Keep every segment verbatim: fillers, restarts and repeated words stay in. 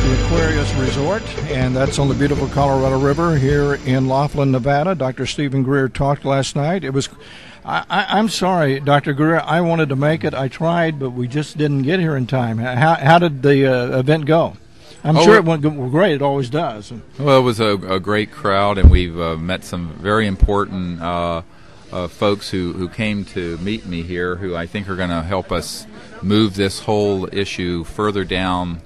the Aquarius Resort, and that's on the beautiful Colorado River here in Laughlin, Nevada. Doctor Stephen Greer talked last night. It was, I, I, I'm sorry, Doctor Greer, I wanted to make it. I tried, but we just didn't get here in time. How, how did the uh, event go? I'm oh, sure it went great. It always does. Well, it was a, a great crowd, and we've uh, met some very important uh, uh, folks who, who came to meet me here, who I think are going to help us move this whole issue further down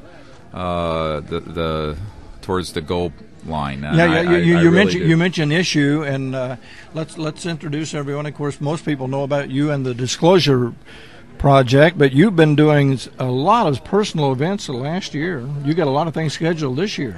uh, the, the towards the goal line. And yeah, yeah. I, you, I, you, I really mentioned do. you mentioned issue, and uh, let's let's introduce everyone. Of course, most people know about you and the Disclosure Project, but you've been doing a lot of personal events the last year. You got a lot of things scheduled this year.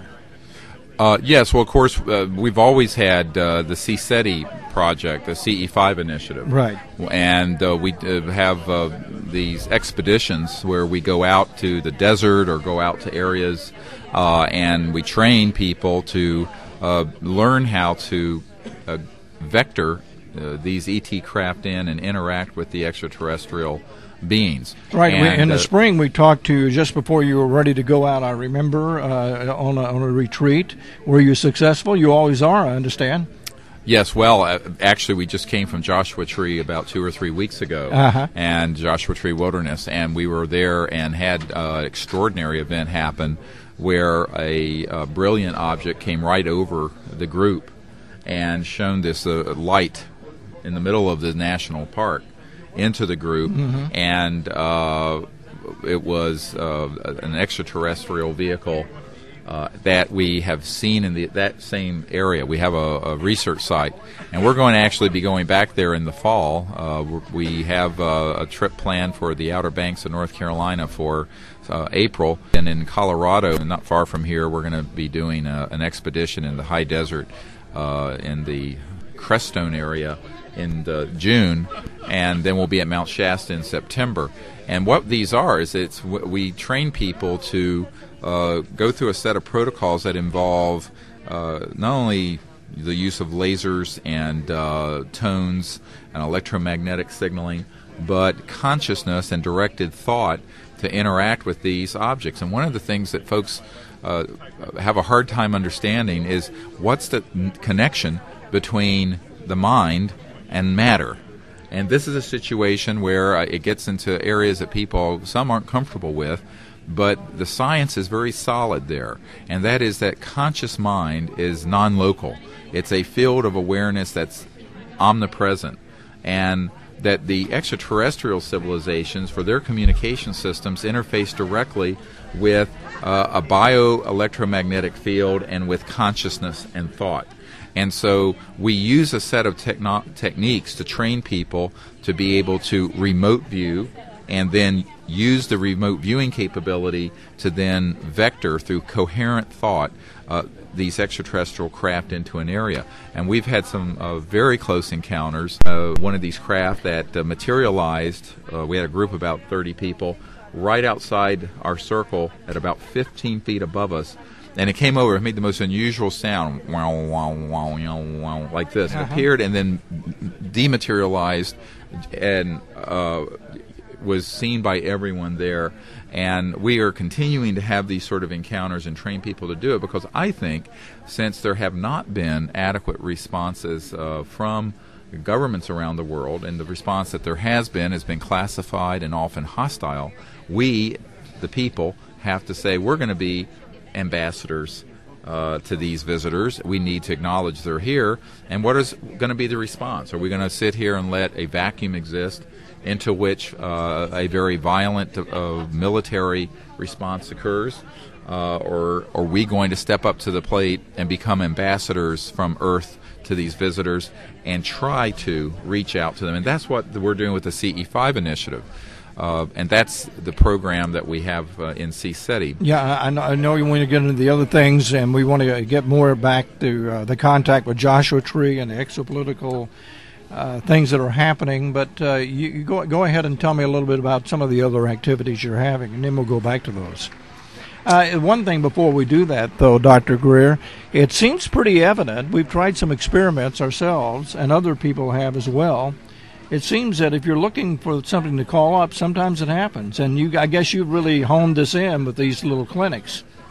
Uh, yes, well, of course, uh, we've always had uh, the C SETI project, the C E five initiative. Right. And uh, we uh, have uh, these expeditions where we go out to the desert or go out to areas uh, and we train people to uh, learn how to uh, vector uh, these E T craft in and interact with the extraterrestrial beings. Right. And, in the uh, spring, we talked to you just before you were ready to go out, I remember, uh, on, a, on a retreat. Were you successful? You always are, I understand. Yes, well, uh, actually, we just came from Joshua Tree about two or three weeks ago, uh-huh. and Joshua Tree Wilderness, and we were there and had uh, an extraordinary event happen where a, a brilliant object came right over the group and shone this uh, light in the middle of the national park into the group, mm-hmm. and uh, it was uh, an extraterrestrial vehicle uh, that we have seen in the, that same area. We have a, a research site, and we're going to actually be going back there in the fall. Uh, we have uh, a trip planned for the Outer Banks of North Carolina for uh, April, and in Colorado, not far from here, we're going to be doing a, an expedition in the high desert uh, in the Crestone area in the June, and then we'll be at Mount Shasta in September. And what these are is it's we train people to uh, go through a set of protocols that involve uh, not only the use of lasers and uh, tones and electromagnetic signaling, but consciousness and directed thought to interact with these objects. And one of the things that folks uh, have a hard time understanding is what's the connection between the mind and matter. And this is a situation where uh, it gets into areas that people, some aren't comfortable with, but the science is very solid there. And that is that conscious mind is non-local. It's a field of awareness that's omnipresent. And that the extraterrestrial civilizations, for their communication systems, interface directly with uh, a bioelectromagnetic field and with consciousness and thought. And so we use a set of techno- techniques to train people to be able to remote view and then use the remote viewing capability to then vector through coherent thought uh, these extraterrestrial craft into an area. And we've had some uh, very close encounters. Uh, one of these craft that uh, materialized, uh, we had a group of about thirty people right outside our circle at about fifteen feet above us. And it came over, it made the most unusual sound, wow, wow, wow, wow, wow, like this. It uh-huh. appeared and then dematerialized and uh, was seen by everyone there. And we are continuing to have these sort of encounters and train people to do it because I think since there have not been adequate responses uh, from governments around the world, and the response that there has been has been classified and often hostile, we, the people, have to say we're going to be ambassadors uh, to these visitors. We need to acknowledge they're here. And what is going to be the response? Are we going to sit here and let a vacuum exist into which uh, a very violent uh, military response occurs? Uh, or are we going to step up to the plate and become ambassadors from Earth to these visitors and try to reach out to them? And that's what we're doing with the C E five initiative. Uh, and that's the program that we have uh, in C SETI. Yeah, I know, I know you want to get into the other things, and we want to get more back to uh, the contact with Joshua Tree and the exopolitical uh, things that are happening. But uh, you, you go go ahead and tell me a little bit about some of the other activities you're having, and then we'll go back to those. Uh, one thing before we do that, though, Doctor Greer, it seems pretty evident. We've tried some experiments ourselves, and other people have as well. It seems that if you're looking for something to call up, sometimes it happens. And you, I guess you've really honed this in with these little clinics.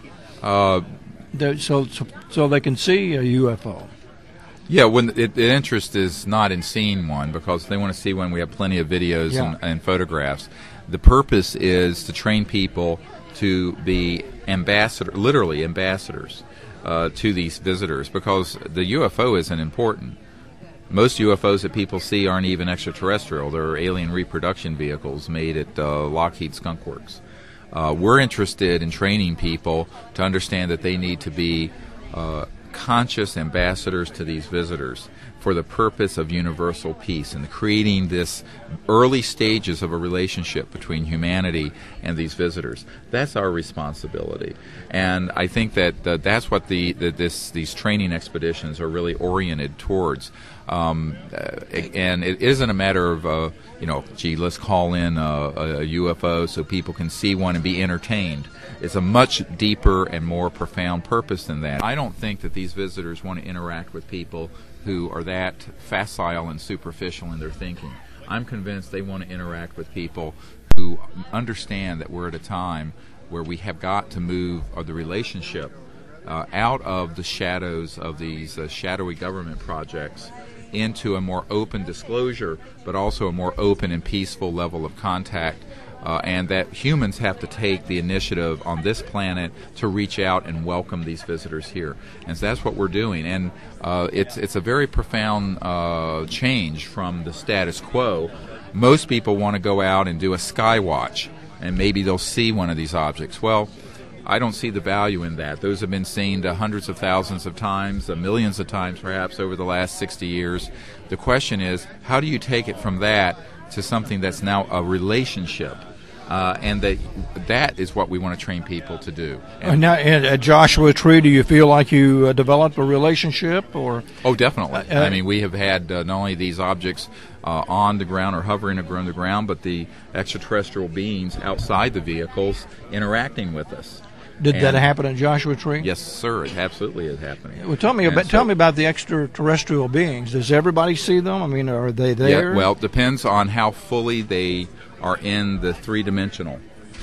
Uh, The- so, so so they can see a U F O. Yeah, when it, the interest is not in seeing one because they want to see one. We have plenty of videos Yeah. and, and photographs. The purpose is to train people to be ambassador, literally ambassadors, uh, to these visitors because the U F O isn't important. Most U F Os that people see aren't even extraterrestrial. They're alien reproduction vehicles made at uh, Lockheed Skunk Works. Uh, we're interested in training people to understand that they need to be uh, conscious ambassadors to these visitors for the purpose of universal peace and creating this early stages of a relationship between humanity and these visitors. That's our responsibility, and I think that uh, that's what the, the this these training expeditions are really oriented towards. Um, uh, and it isn't a matter of uh, you know, gee, let's call in a, a U F O so people can see one and be entertained. It's a much deeper and more profound purpose than that. I don't think that these visitors want to interact with people who are that facile and superficial in their thinking. I'm convinced they want to interact with people who understand that we're at a time where we have got to move uh, the relationship uh, out of the shadows of these uh, shadowy government projects into a more open disclosure, but also a more open and peaceful level of contact, uh, and that humans have to take the initiative on this planet to reach out and welcome these visitors here. And so that's what we're doing. And uh, it's it's a very profound uh, change from the status quo. Most people want to go out and do a sky watch, and maybe they'll see one of these objects. Well, I don't see the value in that. Those have been seen to hundreds of thousands of times, uh, millions of times perhaps over the last sixty years. The question is, how do you take it from that to something that's now a relationship? Uh, and that that is what we want to train people to do. And And now, and at Joshua Tree, do you feel like you uh, developed a relationship, or? Oh, definitely. Uh, I mean, we have had uh, not only these objects uh, on the ground or hovering around the ground, but the extraterrestrial beings outside the vehicles interacting with us. Did that And- happen at Joshua Tree? Yes, sir. It absolutely is happening. Well, tell me And about so- tell me about the extraterrestrial beings. Does everybody see them? I mean, are they there? Yeah, well, it depends on how fully they are in the three-dimensional.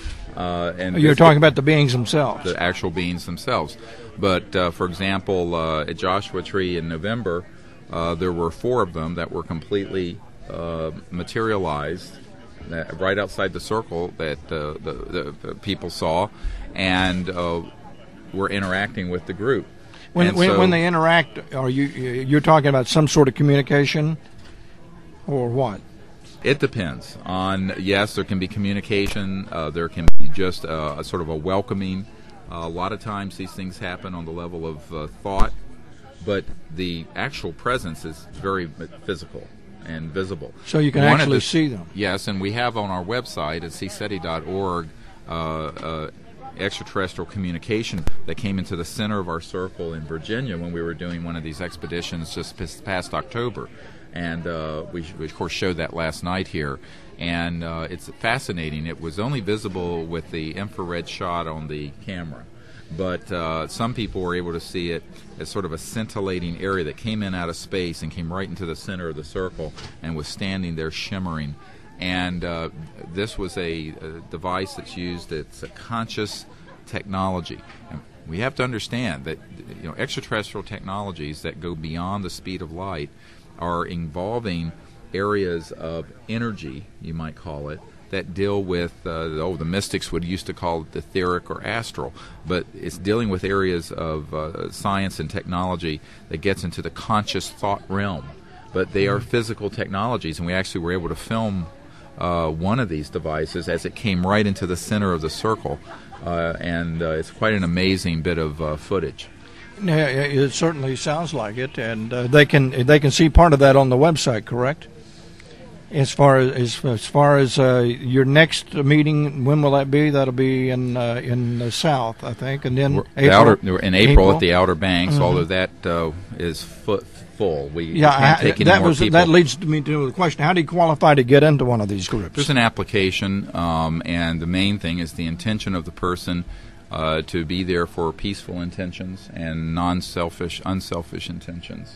Uh, and You're this- talking about the beings themselves. the actual beings themselves. But, uh, for example, uh, at Joshua Tree in November, uh, there were four of them that were completely uh, materialized that, right outside the circle that uh, the, the, the people saw, and uh, were interacting with the group. When And when, so- when they interact, are you you're talking about some sort of communication, or what? It depends on, yes, there can be communication, uh, there can be just uh, a sort of a welcoming. Uh, a lot of times these things happen on the level of uh, thought, but the actual presence is very physical and visible. So you can One of actually the- see them. Yes, and we have on our website at c seti dot org uh, uh, extraterrestrial communication that came into the center of our circle in Virginia when we were doing one of these expeditions just this past October. And uh, we, we, of course, showed that last night here. And uh, it's fascinating. It was only visible with the infrared shot on the camera. But uh, some people were able to see it as sort of a scintillating area that came in out of space and came right into the center of the circle and was standing there shimmering. And uh, this was a, a device that's used, it's a conscious technology. And we have to understand that, you know, extraterrestrial technologies that go beyond the speed of light are involving areas of energy, you might call it, that deal with, uh, oh, the mystics would used to call it etheric or astral, but it's dealing with areas of uh, science and technology that gets into the conscious thought realm. But they are physical technologies, and we actually were able to film uh, one of these devices as it came right into the center of the circle, uh, and uh, it's quite an amazing bit of uh, footage. Yeah, it certainly sounds like it, and uh, they can they can see part of that on the website, correct? As far as as, as far as uh, your next meeting, when will that be? That'll be in uh, in the south, I think, and then We're- the April, outer, in April, April? at the Outer Banks, Mhm. although that uh, is fu- full. We, we Yeah, can't I, take any that more was people. that leads me to the question: how do you qualify to get into one of these groups? There's an application, um, and the main thing is the intention of the person uh, to be there for peaceful intentions and non-selfish, unselfish intentions.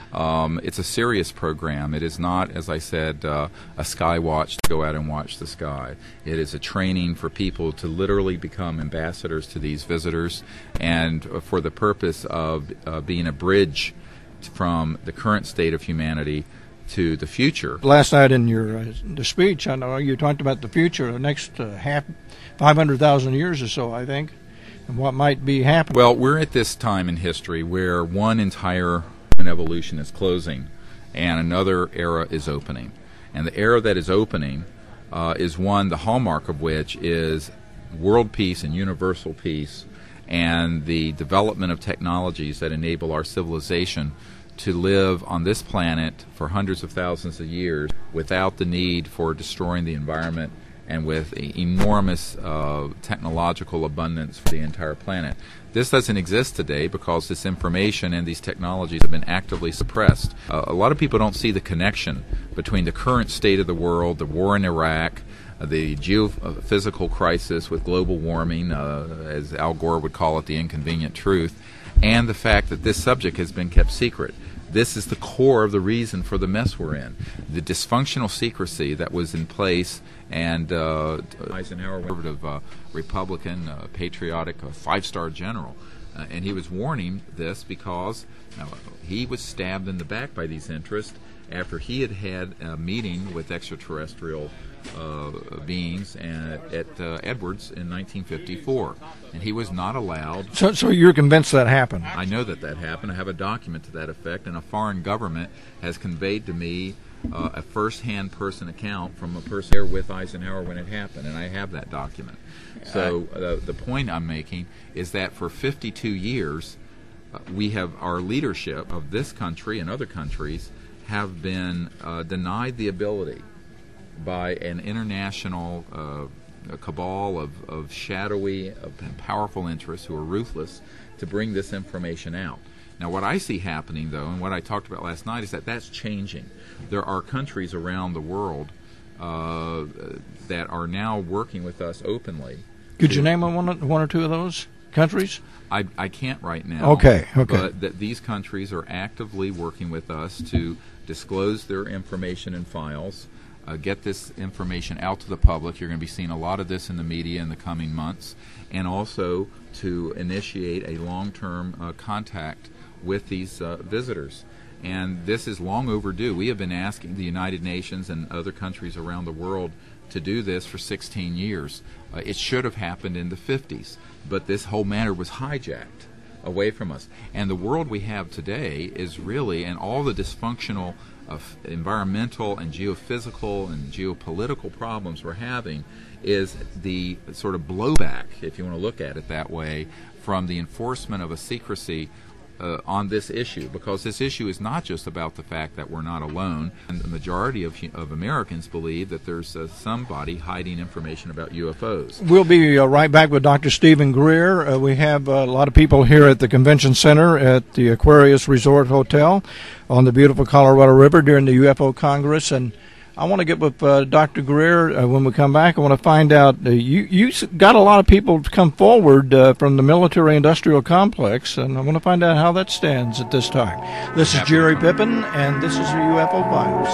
Um, it's a serious program. It is not, as I said, uh, a sky watch to go out and watch the sky. It is a training for people to literally become ambassadors to these visitors, and uh, for the purpose of uh, being a bridge from the current state of humanity to the future. Last night in your uh, the speech, I know you talked about the future, the next uh, half, five hundred thousand years or so, I think, and what might be happening. Well, we're at this time in history where one entire human evolution is closing and another era is opening. And the era that is opening uh, is one, the hallmark of which is world peace and universal peace, and the development of technologies that enable our civilization to live on this planet for hundreds of thousands of years without the need for destroying the environment, and with enormous uh, technological abundance for the entire planet. This doesn't exist today because this information and these technologies have been actively suppressed. Uh, a lot of people don't see the connection between the current state of the world, the war in Iraq, uh, the geophysical crisis with global warming, uh, as Al Gore would call it, the inconvenient truth, and the fact that this subject has been kept secret. This is the core of the reason for the mess we're in. The dysfunctional secrecy that was in place, and uh, Eisenhower, conservative uh, Republican, uh, patriotic, uh, five-star general, uh, and he was warning this because uh, he was stabbed in the back by these interests after he had had a meeting with extraterrestrial uh, beings at, at uh, Edwards in nineteen fifty-four, and he was not allowed. So, so you're convinced that happened? I know that that happened. I have a document to that effect, and a foreign government has conveyed to me uh, a first-hand person account from a person there with Eisenhower when it happened, and I have that document. So uh, the point I'm making is that for fifty-two years, uh, we have our leadership of this country and other countries have been uh, denied the ability by an international uh, cabal of, of shadowy of, and powerful interests who are ruthless to bring this information out. Now, what I see happening, though, and what I talked about last night, is that that's changing. There are countries around the world uh, that are now working with us openly. Could you name one, one or two of those countries? I, I can't right now. Okay, okay. But that these countries are actively working with us to disclose their information and files, uh, get this information out to the public. You're going to be seeing a lot of this in the media in the coming months, and also to initiate a long-term uh, contact with these uh, visitors. And this is long overdue. We have been asking the United Nations and other countries around the world to do this for sixteen years. Uh, it should have happened in the fifties, but this whole matter was hijacked away from us. And the world we have today is really, and all the dysfunctional uh, environmental and geophysical and geopolitical problems we're having, is the sort of blowback, if you want to look at it that way, from the enforcement of a secrecy Uh, on this issue, because this issue is not just about the fact that we're not alone, and the majority of, of Americans believe that there's uh, somebody hiding information about U F Os. We'll be uh, right back with Doctor Stephen Greer. Uh, we have uh, a lot of people here at the Convention Center at the Aquarius Resort Hotel on the beautiful Colorado River during the U F O Congress, and I want to get with uh, Doctor Greer uh, when we come back. I want to find out, uh, you you got a lot of people to come forward uh, from the military-industrial complex, and I want to find out how that stands at this time. This is Jerry Pippin, and this is the U F O Files.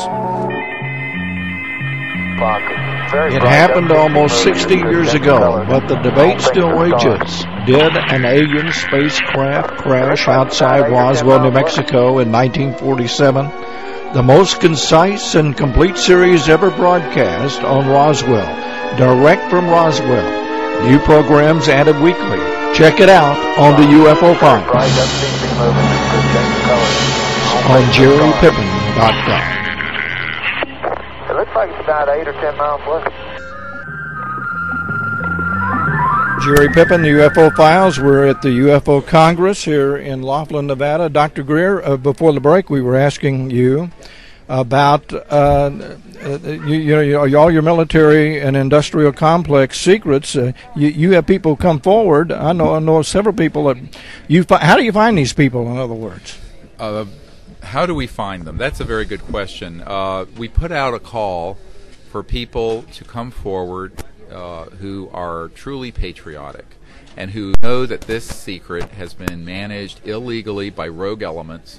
It happened almost sixty years ago, but the debate still rages. Did an alien spacecraft crash outside Roswell, New Mexico in nineteen forty-seven? The most concise and complete series ever broadcast on Roswell, direct from Roswell. New programs added weekly. Check it out on the U F O Files on jerry pippin dot com. It looks like it's about eight or ten miles west. Jerry Pippin, the U F O Files. We're at the U F O Congress here in Laughlin, Nevada. Doctor Greer, uh, before the break, we were asking you about uh, you, you know all your military and industrial complex secrets. Uh, you, you have people come forward. I know I know several people that you. Fi- how do you find these people? In other words, uh, how do we find them? That's a very good question. Uh, we put out a call for people to come forward uh, who are truly patriotic and who know that this secret has been managed illegally by rogue elements,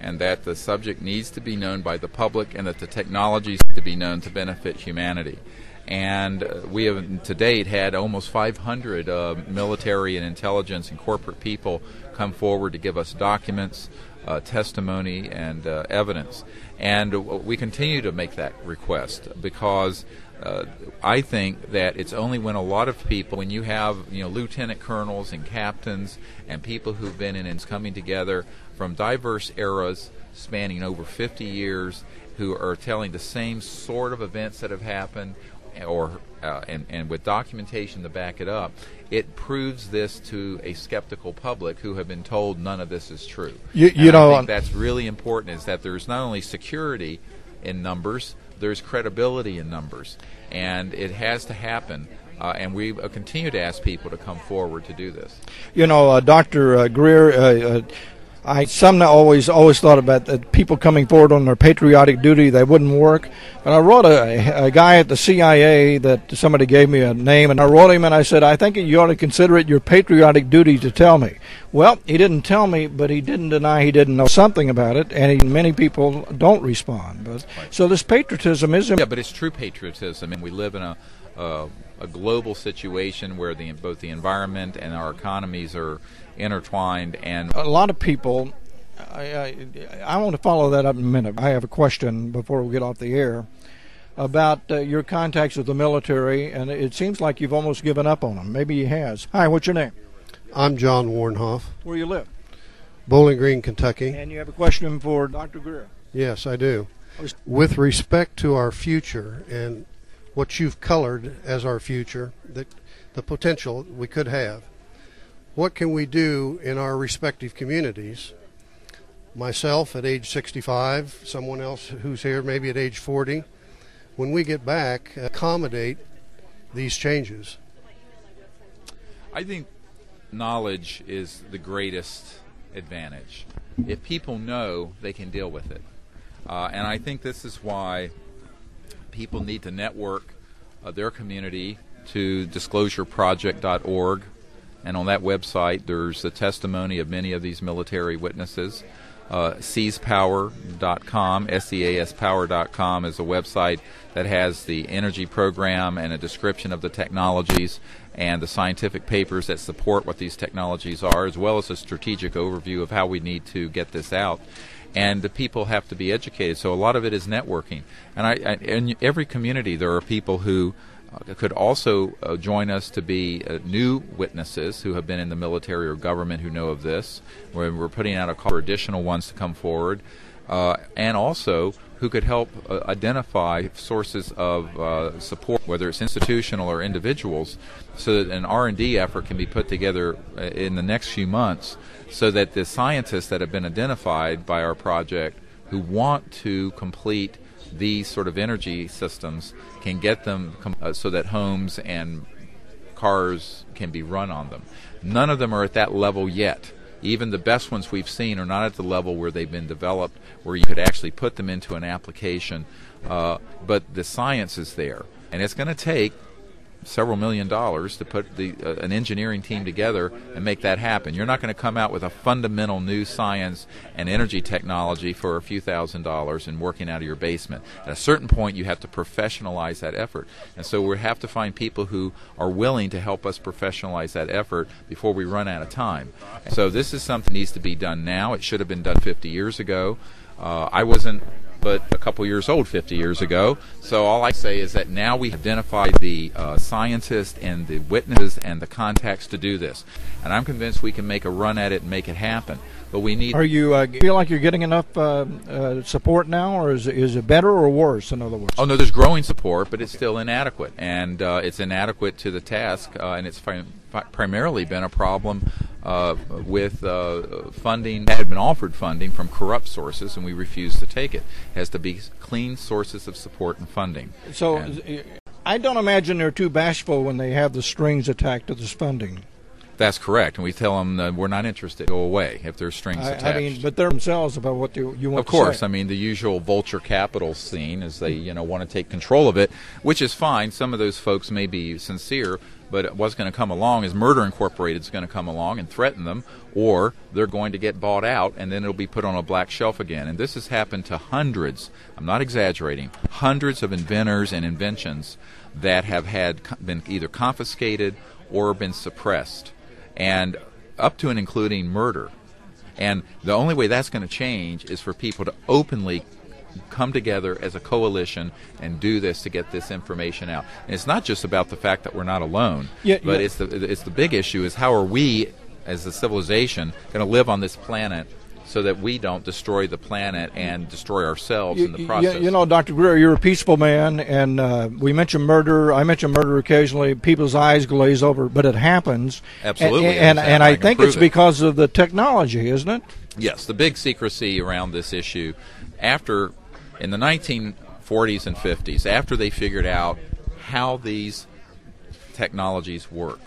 and that the subject needs to be known by the public, and that the technologies need to be known to benefit humanity. And uh, we have to date had almost five hundred uh, military and intelligence and corporate people come forward to give us documents, uh, testimony, and uh, evidence. And uh, we continue to make that request because uh, I think that it's only when a lot of people, when you have you know lieutenant colonels and captains and people who've been in and coming together from diverse eras spanning over fifty years, who are telling the same sort of events that have happened, or uh, and, and with documentation to back it up, it proves this to a skeptical public who have been told none of this is true. You, you and know, I think that's really important, is that there's not only security in numbers, there's credibility in numbers, and it has to happen. Uh, and we uh, continue to ask people to come forward to do this. You know, uh, Doctor Uh, Greer, uh, uh, I some always always thought about that people coming forward on their patriotic duty, they wouldn't work. But I wrote a, a guy at the C I A that somebody gave me a name, and I wrote him and I said, I think you ought to consider it your patriotic duty to tell me. Well, he didn't tell me, but he didn't deny he didn't know something about it, and he, many people don't respond. But right. So this patriotism is... Yeah, but it's true patriotism, and we live in a, uh, a global situation where the, both the environment and our economies are intertwined, and a lot of people, I, I, I want to follow that up in a minute. I have a question before we get off the air about uh, your contacts with the military, and it seems like you've almost given up on them. Maybe he has. Hi, what's your name? I'm John Warnhoff. Where you live? Bowling Green, Kentucky. And you have a question for Doctor Greer? Yes, I do. With respect to our future and what you've colored as our future, the, the potential we could have, what can we do in our respective communities? Myself at age sixty-five, someone else who's here maybe at age forty, when we get back, accommodate these changes. I think knowledge is the greatest advantage. If people know, they can deal with it. Uh, and I think this is why people need to network uh, their community to disclosure project dot org. And on that website, there's a testimony of many of these military witnesses. Uh, seas power dot com, S E A S power dot com is a website that has the energy program and a description of the technologies and the scientific papers that support what these technologies are, as well as a strategic overview of how we need to get this out. And the people have to be educated, so a lot of it is networking. And I, I in every community, there are people who Uh, could also uh, join us to be uh, new witnesses who have been in the military or government who know of this. We're, we're putting out a call for additional ones to come forward, uh, and also who could help uh, identify sources of uh, support, whether it's institutional or individuals, so that an R and D effort can be put together uh, in the next few months, so that the scientists that have been identified by our project who want to complete these sort of energy systems can get them com- uh, so that homes and cars can be run on them. None of them are at that level yet. Even the best ones we've seen are not at the level where they've been developed, where you could actually put them into an application. Uh, but the science is there, and it's going to take several million dollars to put the uh, an engineering team together and make that happen. You're not going to come out with a fundamental new science and energy technology for a few thousand dollars and working out of your basement. At a certain point, you have to professionalize that effort. And so we have to find people who are willing to help us professionalize that effort before we run out of time. So this is something that needs to be done now. It should have been done fifty years ago. Uh, I wasn't but a couple years old fifty years ago. So all I say is that now we identified the uh, scientists and the witnesses and the contacts to do this. And I'm convinced we can make a run at it and make it happen. But we need... Are you uh, feel like you're getting enough uh, uh, support now, or is, is it better or worse, in other words? Oh, no, there's growing support, but it's still inadequate. And uh, it's inadequate to the task, uh, and it's fi- fi- primarily been a problem uh, with uh, funding that had been offered funding from corrupt sources, and we refuse to take it. It has to be clean sources of support and funding. So and I don't imagine they're too bashful when they have the strings attached to this funding. That's correct, and we tell them that we're not interested. Go away if there's strings I, attached. I mean, but they're themselves about what you, you want Of course, to say. I mean the usual vulture capital scene is they you know want to take control of it, which is fine. Some of those folks may be sincere, but what's going to come along is Murder Incorporated is going to come along and threaten them, or they're going to get bought out, and then it'll be put on a black shelf again. And this has happened to hundreds. I'm not exaggerating. Hundreds of inventors and inventions that have had been either confiscated or been suppressed, and up to and including murder. And the only way that's going to change is for people to openly come together as a coalition and do this to get this information out. And it's not just about the fact that we're not alone, Yeah, but yeah. it's the it's the big issue is how are we as a civilization going to live on this planet so that we don't destroy the planet and destroy ourselves in the You- process. You, you know, Doctor Greer, you're a peaceful man, and uh, we mention murder. I mention murder occasionally. People's eyes glaze over, but it happens. Absolutely, And, and, and and I I can think prove it's it. because of the technology, isn't it? Yes, the big secrecy around this issue after, in the nineteen forties and fifties, after they figured out how these technologies work,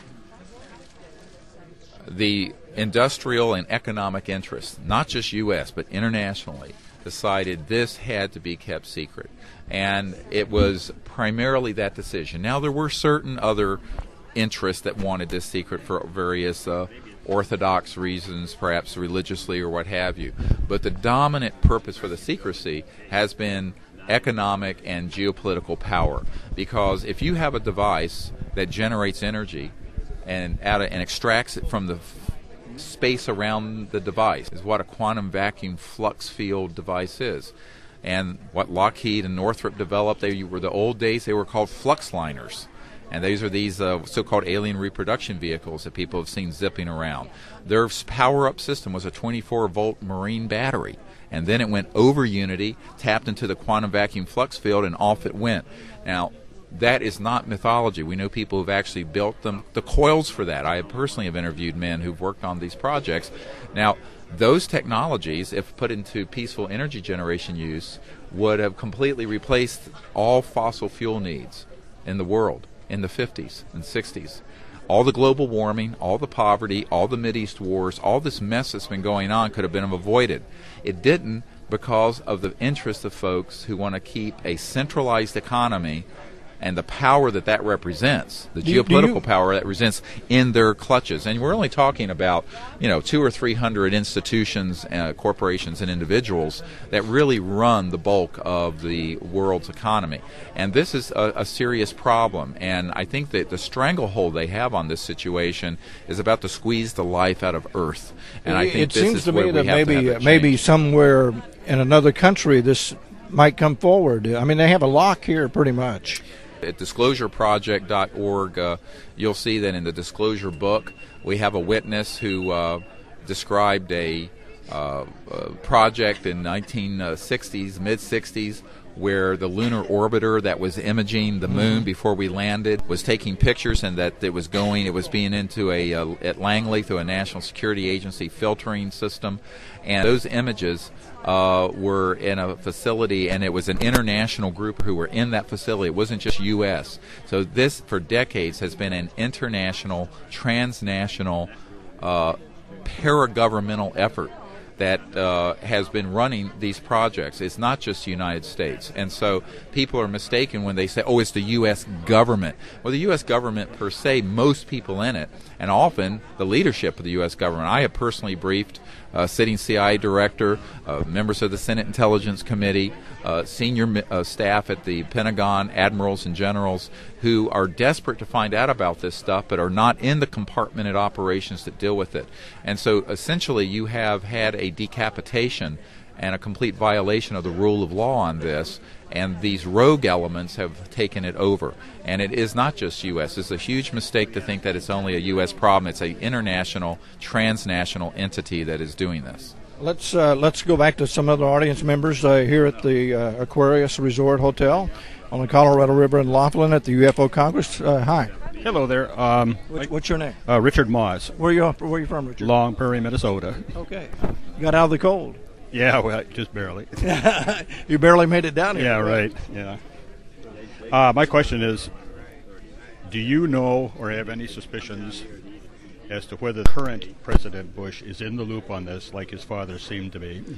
the industrial and economic interests, not just U S but internationally, decided this had to be kept secret. And it was primarily that decision. Now, there were certain other interests that wanted this secret for various uh, orthodox reasons, perhaps religiously or what have you. But the dominant purpose for the secrecy has been economic and geopolitical power. Because if you have a device that generates energy and, out of, and extracts it from the space around the device, is what a quantum vacuum flux field device is. And what Lockheed and Northrop developed, they were the old days, they were called flux liners. And these are these uh, so-called alien reproduction vehicles that people have seen zipping around. Their power-up system was a twenty-four volt marine battery. And then it went over Unity, tapped into the quantum vacuum flux field, and off it went. Now, that is not mythology. We know people who've actually built them, the coils for that. I personally have interviewed men who've worked on these projects. Now, those technologies, if put into peaceful energy generation use, would have completely replaced all fossil fuel needs in the world in the fifties and sixties. All the global warming, all the poverty, all the Mideast wars, all this mess that's been going on could have been avoided. It didn't because of the interest of folks who want to keep a centralized economy and the power that that represents, the Do you- do geopolitical you- power that represents in their clutches. And we're only talking about, you know, two or three hundred institutions, uh, corporations, and individuals that really run the bulk of the world's economy. And this is a, a serious problem. And I think that the stranglehold they have on this situation is about to squeeze the life out of Earth. And I think it this seems is to where me we that have to maybe have that maybe change. somewhere in another country this might come forward. I mean, they have a lock here pretty much. At disclosure project dot org, uh, you'll see that in the disclosure book, we have a witness who uh, described a, uh, a project in nineteen sixties, mid sixties, where the lunar orbiter that was imaging the moon before we landed was taking pictures, and that it was going, it was being into a, uh, at Langley through a National Security Agency filtering system, and those images uh, were in a facility, and it was an international group who were in that facility. It wasn't just U S. So this, for decades, has been an international, transnational, uh, paragovernmental effort that uh, has been running these projects. It's not just the United States. And so people are mistaken when they say, oh, it's the U S government. Well, the U S government per se, most people in it, and often the leadership of the U S government. I have personally briefed uh, sitting C I A director, uh, members of the Senate Intelligence Committee, uh, senior uh, staff at the Pentagon, admirals and generals who are desperate to find out about this stuff but are not in the compartmented operations that deal with it. And so essentially you have had a decapitation and a complete violation of the rule of law on this, and these rogue elements have taken it over. And it is not just U S. It's a huge mistake to think that it's only a U S problem. It's an international, transnational entity that is doing this. Let's uh, let's go back to some other audience members uh, here at the uh, Aquarius Resort Hotel on the Colorado River in Laughlin at the U F O Congress. Uh, hi. Hello there. Um, What's, what's your name? uh, Richard Moss, Where are you Where are you from, Richard? Long Prairie, Minnesota. Okay. You got out of the cold. Yeah, well, just barely. You barely made it down here. Yeah, right. Yeah. Uh, my question is, do you know or have any suspicions as to whether current President Bush is in the loop on this, like his father seemed to be.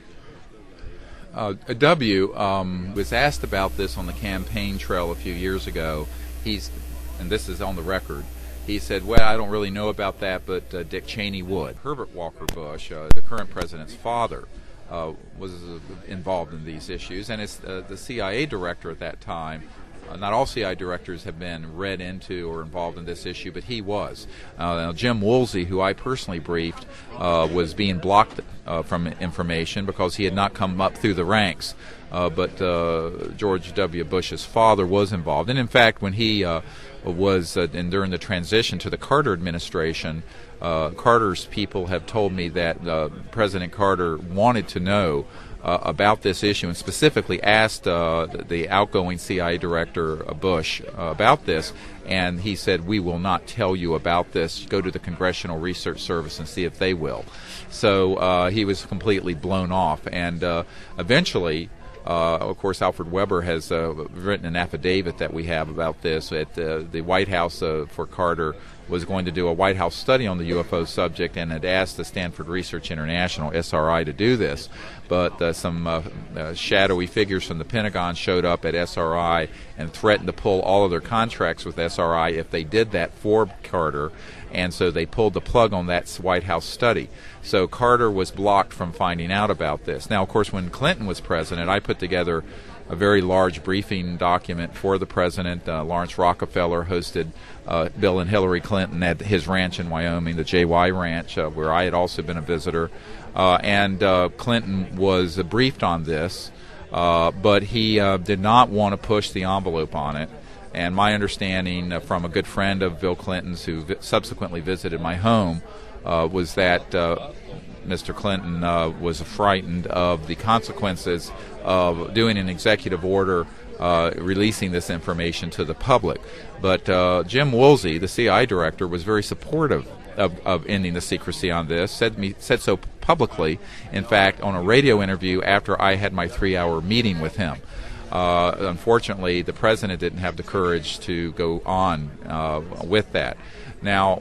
Uh, W um, was asked about this on the campaign trail a few years ago. He's, and this is on the record, he said, well, I don't really know about that, but uh, Dick Cheney would. Herbert Walker Bush, uh, the current president's father, uh, was uh, involved in these issues, and it's uh, the C I A director at that time. Uh, not all C I A directors have been read into or involved in this issue, but he was. Uh, now, Jim Woolsey, who I personally briefed, uh, was being blocked uh, from information because he had not come up through the ranks. Uh, but uh, George W. Bush's father was involved. And in fact, when he uh, was, uh, and during the transition to the Carter administration, uh, Carter's people have told me that uh, President Carter wanted to know Uh, about this issue, and specifically asked uh, the outgoing C I A director, uh, Bush, uh, about this, and he said, we will not tell you about this. Go to the Congressional Research Service and see if they will. So uh, he was completely blown off, and uh, eventually, uh, of course, Alfred Weber has uh, written an affidavit that we have about this. At uh, the White House uh, for Carter was going to do a White House study on the U F O subject and had asked the Stanford Research International, S R I, to do this. But uh, some uh, uh, shadowy figures from the Pentagon showed up at S R I and threatened to pull all of their contracts with S R I if they did that for Carter, and so they pulled the plug on that White House study. So Carter was blocked from finding out about this. Now, of course, when Clinton was president, I put together a very large briefing document for the president. Uh, Lawrence Rockefeller hosted uh, Bill and Hillary Clinton at his ranch in Wyoming, the J Y Ranch, uh, where I had also been a visitor. Uh, and uh, Clinton was uh, briefed on this, uh, but he uh, did not want to push the envelope on it. And my understanding uh, from a good friend of Bill Clinton's who vi- subsequently visited my home uh, was that uh, Mister Clinton uh, was frightened of the consequences of doing an executive order uh, releasing this information to the public. But uh, Jim Woolsey, the C I A director, was very supportive of, of ending the secrecy on this, said me said so publicly, in fact, on a radio interview after I had my three-hour meeting with him. Uh, unfortunately, the president didn't have the courage to go on uh, with that. Now,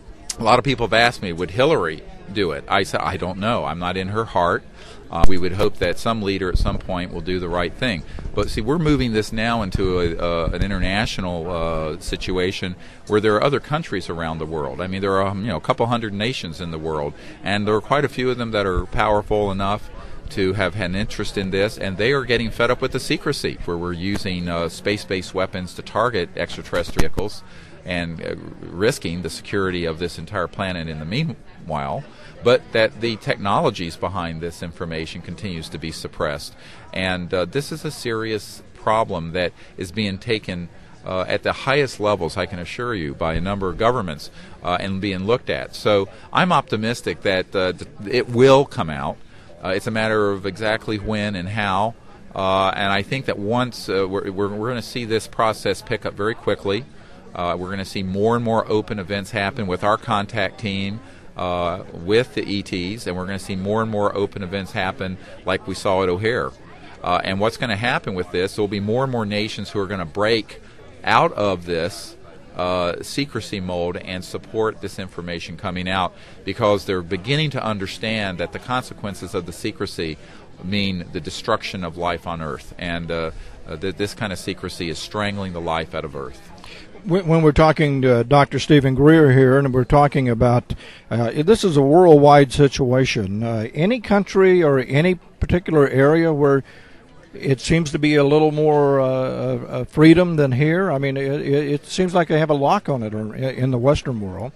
a lot of people have asked me, would Hillary do it? I said, I don't know. I'm not in her heart. Uh, we would hope that some leader at some point will do the right thing. But see, we're moving this now into a, uh, an international uh, situation where there are other countries around the world. I mean, there are um, you know a couple hundred nations in the world, and there are quite a few of them that are powerful enough to have an interest in this, and they are getting fed up with the secrecy, where we're using uh, space-based weapons to target extraterrestrial vehicles and uh, risking the security of this entire planet in the meanwhile, but that the technologies behind this information continues to be suppressed. And uh, this is a serious problem that is being taken uh, at the highest levels, I can assure you, by a number of governments uh, and being looked at. So I'm optimistic that uh, it will come out. Uh, it's a matter of exactly when and how. Uh, and I think that once uh, we're, we're, we're going to see this process pick up very quickly. Uh, we're going to see more and more open events happen with our contact team, uh, with the E Ts, and we're going to see more and more open events happen like we saw at O'Hare. Uh, and what's going to happen with this, there will be more and more nations who are going to break out of this uh, secrecy mold and support this information coming out, because they're beginning to understand that the consequences of the secrecy mean the destruction of life on Earth, and uh, uh, that this kind of secrecy is strangling the life out of Earth. When we're talking to Doctor Stephen Greer here, and we're talking about uh, this is a worldwide situation, uh, any country or any particular area where it seems to be a little more uh, uh, freedom than here? I mean, it, it seems like they have a lock on it in the Western world.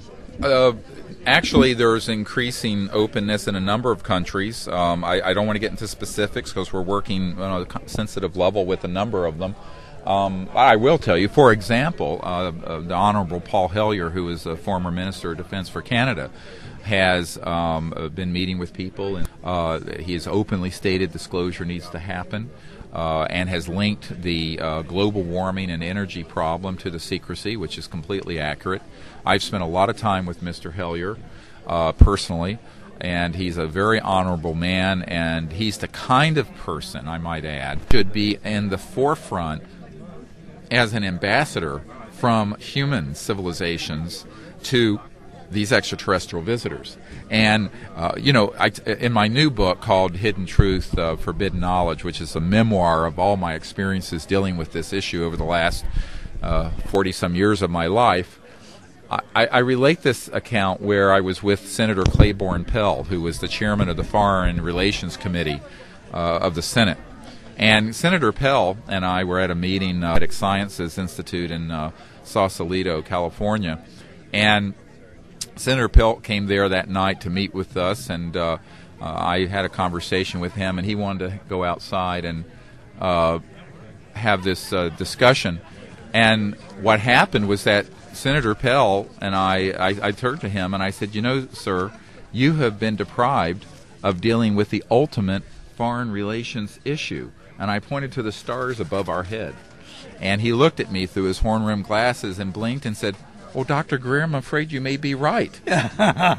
Uh, actually, there's increasing openness in a number of countries. Um, I, I don't want to get into specifics because we're working on a sensitive level with a number of them. Um, I will tell you, for example, uh, uh, the Honorable Paul Hellyer, who is a former Minister of Defense for Canada, has um, been meeting with people, and uh, he has openly stated disclosure needs to happen, uh, and has linked the uh, global warming and energy problem to the secrecy, which is completely accurate. I've spent a lot of time with Mister Hellyer uh, personally, and he's a very honorable man, and he's the kind of person, I might add, should be in the forefront as an ambassador from human civilizations to these extraterrestrial visitors. And, uh, you know, I, in my new book called Hidden Truth, uh, Forbidden Knowledge, which is a memoir of all my experiences dealing with this issue over the last uh, forty-some years of my life, I, I relate this account where I was with Senator Claiborne Pell, who was the chairman of the Foreign Relations Committee uh, of the Senate. And Senator Pell and I were at a meeting uh, at Sciences Institute in uh, Sausalito, California, and Senator Pell came there that night to meet with us, and uh, uh, I had a conversation with him, and he wanted to go outside and uh, have this uh, discussion. And what happened was that Senator Pell and I, I, I turned to him and I said, you know, sir, you have been deprived of dealing with the ultimate foreign relations issue. And I pointed to the stars above our head. And he looked at me through his horn-rimmed glasses and blinked and said, "Oh, Doctor Greer, I'm afraid you may be right." And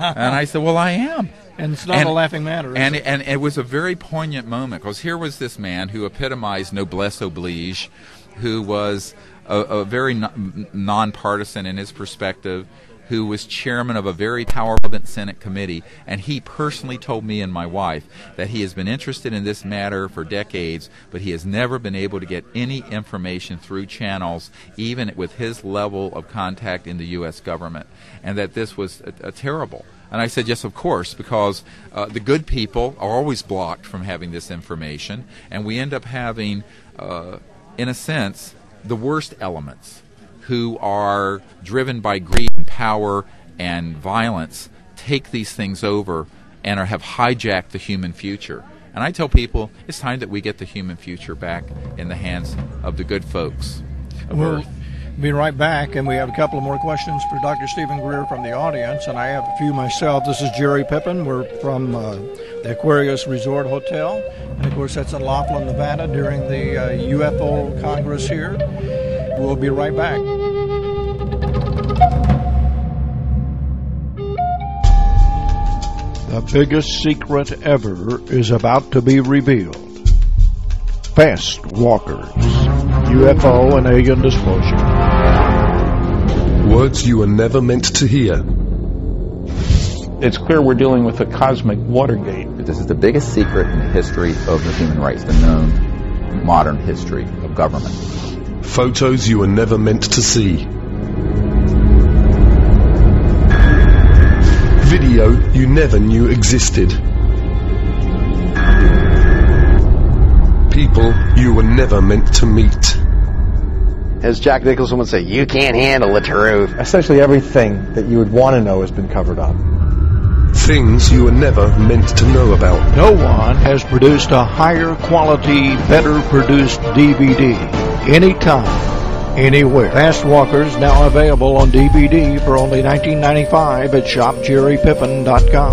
I said, "Well, I am." And it's not and, a laughing matter, is and, it? And it was a very poignant moment, because here was this man who epitomized noblesse oblige, who was a, a very non- nonpartisan in his perspective, who was chairman of a very powerful Senate committee, and he personally told me and my wife that he has been interested in this matter for decades, but he has never been able to get any information through channels, even with his level of contact in the U S government, and that this was a, a terrible. And I said, yes, of course, because uh, the good people are always blocked from having this information, and we end up having, uh, in a sense, the worst elements, who are driven by greed and power and violence, take these things over and are, have hijacked the human future. And I tell people it's time that we get the human future back in the hands of the good folks of We'll Earth. be right back, and we have a couple of more questions for Doctor Stephen Greer from the audience, and I have a few myself. This is Jerry Pippin. We're from uh, the Aquarius Resort Hotel, and of course that's in Laughlin, Nevada, during the uh, U F O Congress here. We'll be right back. The biggest secret ever is about to be revealed. Fast walkers, U F O and alien disclosure. Words you were never meant to hear. It's clear we're dealing with a cosmic Watergate. This is the biggest secret in the history of the human race, the known modern history of government. Photos you were never meant to see. Video you never knew existed. People you were never meant to meet. As Jack Nicholson would say, you can't handle the truth. Essentially everything that you would want to know has been covered up. Things you were never meant to know about. No one has produced a higher quality, better produced D V D. Anytime, anywhere. Fast Walkers now available on D V D for only nineteen ninety-five dollars at shop jerry pippin dot com.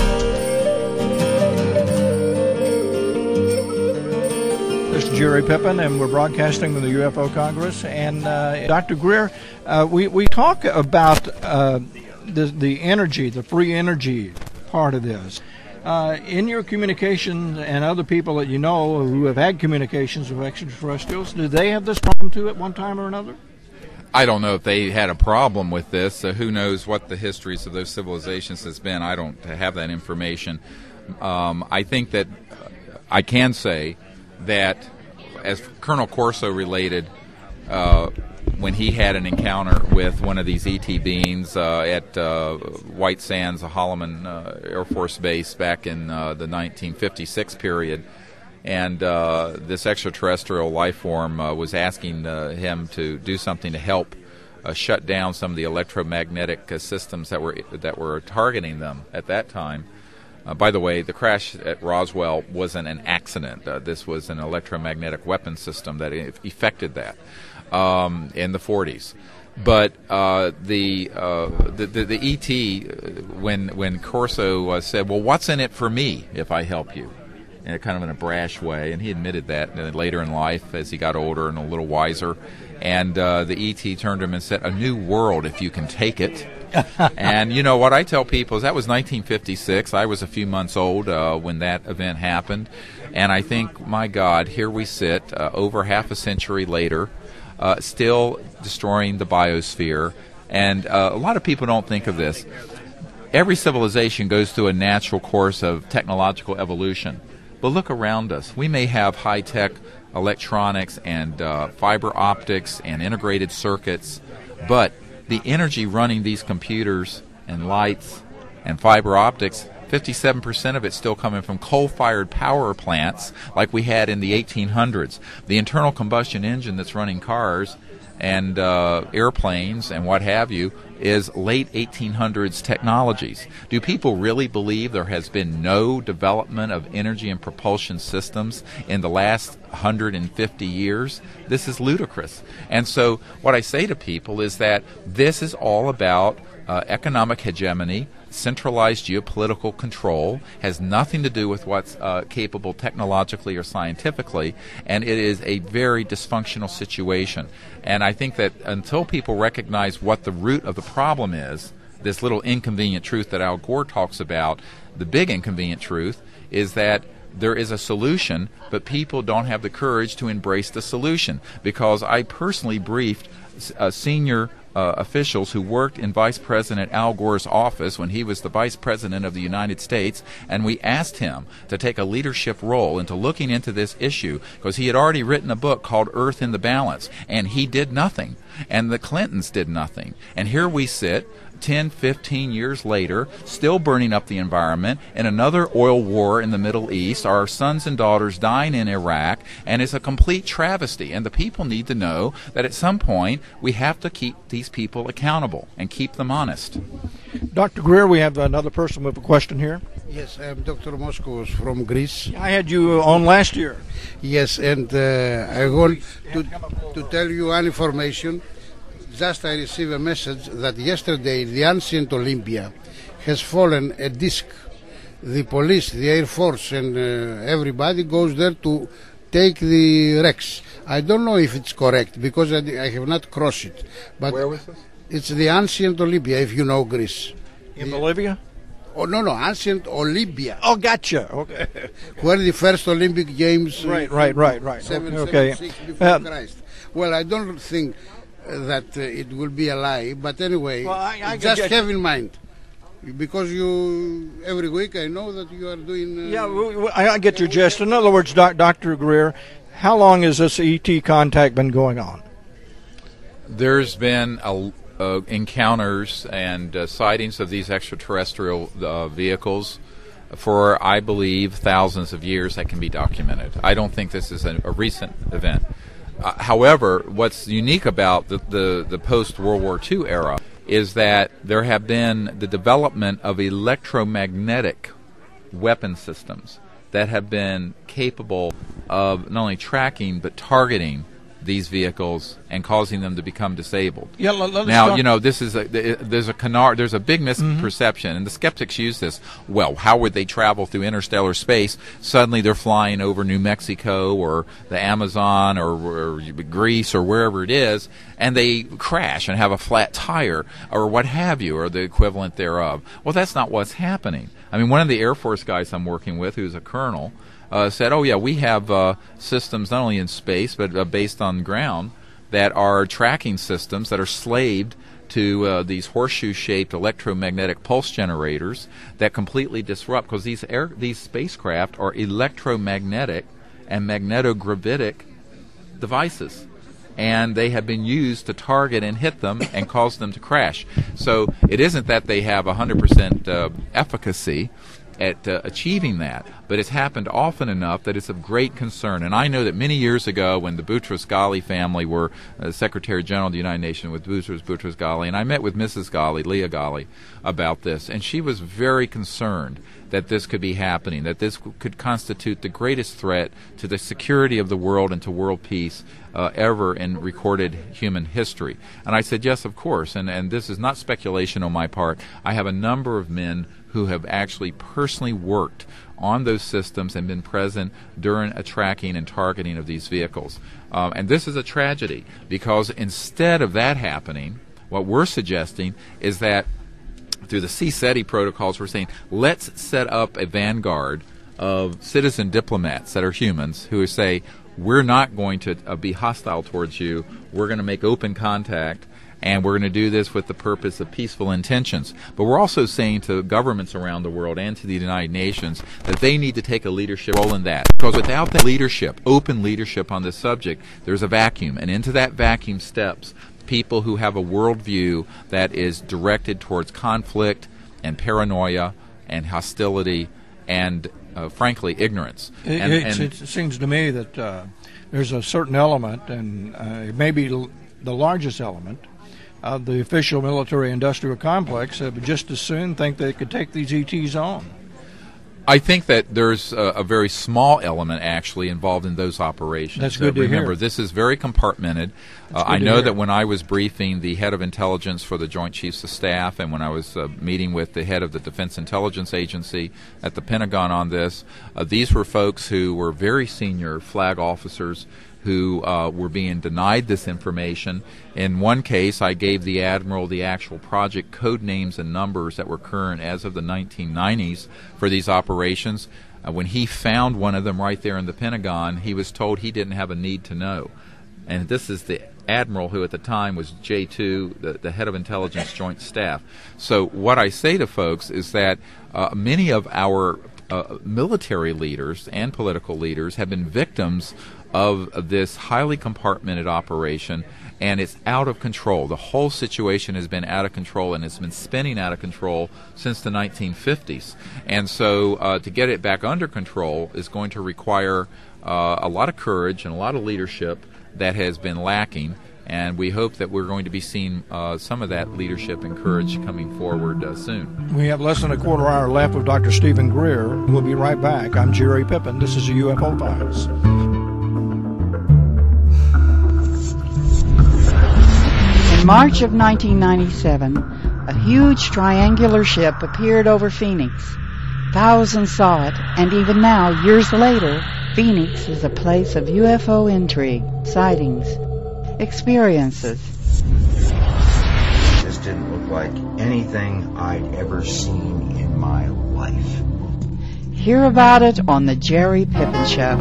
This is Jerry Pippin, and we're broadcasting from the U F O Congress. And uh, Doctor Greer, uh, we, we talk about uh, the, the energy, the free energy part of this. Uh, in your communications and other people that you know who have had communications with extraterrestrials, do they have this problem too at one time or another? I don't know if they had a problem with this. Uh, who knows what the histories of those civilizations has been. I don't have that information. Um, I think that uh, I can say that, as Colonel Corso related, uh, when he had an encounter with one of these E T beings uh, at uh, White Sands, a Holloman uh, Air Force Base back in uh, the nineteen fifty-six period, and uh, this extraterrestrial life form uh, was asking uh, him to do something to help uh, shut down some of the electromagnetic uh, systems that were that were targeting them at that time. Uh, by the way, the crash at Roswell wasn't an accident. Uh, this was an electromagnetic weapon system that e- effected that um, in the forties. But uh, the, uh, the the the E T, when when Corso uh, said, "Well, what's in it for me if I help you?" in a kind of in a brash way, and he admitted that uh, later in life as he got older and a little wiser. And uh, the E T turned to him and said, "A new world if you can take it." And you know what I tell people is that was nineteen fifty-six. I was a few months old uh, when that event happened, and I think, my God, here we sit uh, over half a century later, uh, still destroying the biosphere. And uh, a lot of people don't think of this. every civilization goes through a natural course of technological evolution. But look around us. We may have high-tech electronics and uh, fiber optics and integrated circuits, but the energy running these computers and lights and fiber optics, fifty-seven percent of it still coming from coal-fired power plants like we had in the eighteen hundreds. The internal combustion engine that's running cars and uh, airplanes and what have you is late eighteen hundreds technologies. Do people really believe there has been no development of energy and propulsion systems in the last one hundred fifty years? This is ludicrous. And so what I say to people is that this is all about uh, economic hegemony, centralized geopolitical control, has nothing to do with what's uh, capable technologically or scientifically, and it is a very dysfunctional situation. And I think that until people recognize what the root of the problem is, this little inconvenient truth that Al Gore talks about, the big inconvenient truth is that there is a solution, but people don't have the courage to embrace the solution. Because I personally briefed a senior Uh, officials who worked in Vice President Al Gore's office when he was the Vice President of the United States, and we asked him to take a leadership role into looking into this issue, because he had already written a book called Earth in the Balance, and he did nothing, and the Clintons did nothing. And here we sit ten, fifteen years later, still burning up the environment in another oil war in the Middle East, our sons and daughters dying in Iraq, and it's a complete travesty. And the people need to know that at some point we have to keep these people accountable and keep them honest. Doctor Greer, we have another person with a question here. Yes, I'm Doctor Moskos from Greece. I had you on last year. Yes, and uh, I want to, to tell you one information. Just I received a message that yesterday the ancient Olympia has fallen a disc. The police, the Air Force, and uh, everybody goes there to take the wrecks. I don't know if it's correct because I, I have not crossed it. But where was this? It's the ancient Olympia, if you know Greece. In the, Bolivia? Oh no, no, ancient Olympia. Oh, gotcha. Okay. Where the first Olympic Games. Right, right, right, right. Seven, okay. seven, six before uh, Christ. Well, I don't think that uh, it will be a lie, but anyway, well, I, I just get, have in mind, because you every week I know that you are doing. Uh, yeah, well, I, I get your gist. In other words, doc, Doctor Greer, how long has this E T contact been going on? There's been a, uh, encounters and uh, sightings of these extraterrestrial uh, vehicles for, I believe, thousands of years that can be documented. I don't think this is a, a recent event. Uh, however, what's unique about the, the, the post-World War Two era is that there have been the development of electromagnetic weapon systems that have been capable of not only tracking but targeting these vehicles and causing them to become disabled. Yeah, let, let now, talk. you know, this is a there's a canard, there's a big misperception, mm-hmm. and the skeptics use this. Well, how would they travel through interstellar space? Suddenly, they're flying over New Mexico or the Amazon or, or Greece or wherever it is, and they crash and have a flat tire or what have you, or the equivalent thereof. Well, that's not what's happening. I mean, one of the Air Force guys I'm working with, who's a colonel, Uh, said, oh, yeah, we have uh, systems not only in space but uh, based on ground that are tracking systems that are slaved to uh, these horseshoe-shaped electromagnetic pulse generators that completely disrupt, because these air, these spacecraft are electromagnetic and magnetogravitic devices, and they have been used to target and hit them and cause them to crash. So it isn't that they have one hundred percent uh, efficacy at uh, achieving that, but it's happened often enough that it's of great concern. And I know that many years ago, when the Boutros-Ghali family were uh, Secretary General of the United Nations with Boutros Boutros-Ghali, and I met with Missus Ghali, Leah Ghali, about this, and she was very concerned that this could be happening, that this could constitute the greatest threat to the security of the world and to world peace uh, ever in recorded human history. And I said, yes, of course, and, and this is not speculation on my part. I have a number of men who have actually personally worked on those systems and been present during a tracking and targeting of these vehicles. Um, and this is a tragedy, because instead of that happening, what we're suggesting is that through the C SETI protocols, we're saying, let's set up a vanguard of citizen diplomats that are humans who say, we're not going to uh, be hostile towards you. We're going to make open contact and we're going to do this with the purpose of peaceful intentions. But we're also saying to governments around the world and to the United Nations that they need to take a leadership role in that. Because without that leadership, open leadership on this subject, there's a vacuum. And into that vacuum steps people who have a worldview that is directed towards conflict and paranoia and hostility and, uh, frankly, ignorance. It, and, it's, and it seems to me that uh, there's a certain element, and uh, maybe l- the largest element, of the official military-industrial complex that would just as soon think they could take these E Ts on. I think that there's a, a very small element actually involved in those operations. That's good uh, to remember, hear. this is very compartmented. Uh, I know hear. that when I was briefing the head of intelligence for the Joint Chiefs of Staff, and when I was uh, meeting with the head of the Defense Intelligence Agency at the Pentagon on this, uh, these were folks who were very senior flag officers who uh, were being denied this information. In one case, I gave the Admiral the actual project code names and numbers that were current as of the nineteen nineties for these operations. Uh, when he found one of them right there in the Pentagon, he was told he didn't have a need to know. And this is the Admiral who at the time was J two, the, the head of intelligence joint staff. So what I say to folks is that uh, many of our uh, military leaders and political leaders have been victims of this highly compartmented operation, and it's out of control. The whole situation has been out of control, and it's been spinning out of control since the nineteen fifties. And so uh, to get it back under control is going to require uh, a lot of courage and a lot of leadership that has been lacking, and we hope that we're going to be seeing uh, some of that leadership and courage coming forward uh, soon. We have less than a quarter hour left with Doctor Stephen Greer. We'll be right back. I'm Jerry Pippin. This is the U F O Files. In March of nineteen ninety-seven, a huge triangular ship appeared over Phoenix. Thousands saw it, and even now, years later, Phoenix is a place of U F O intrigue, sightings, experiences. This didn't look like anything I'd ever seen in my life. Hear about it on The Jerry Pippin Show.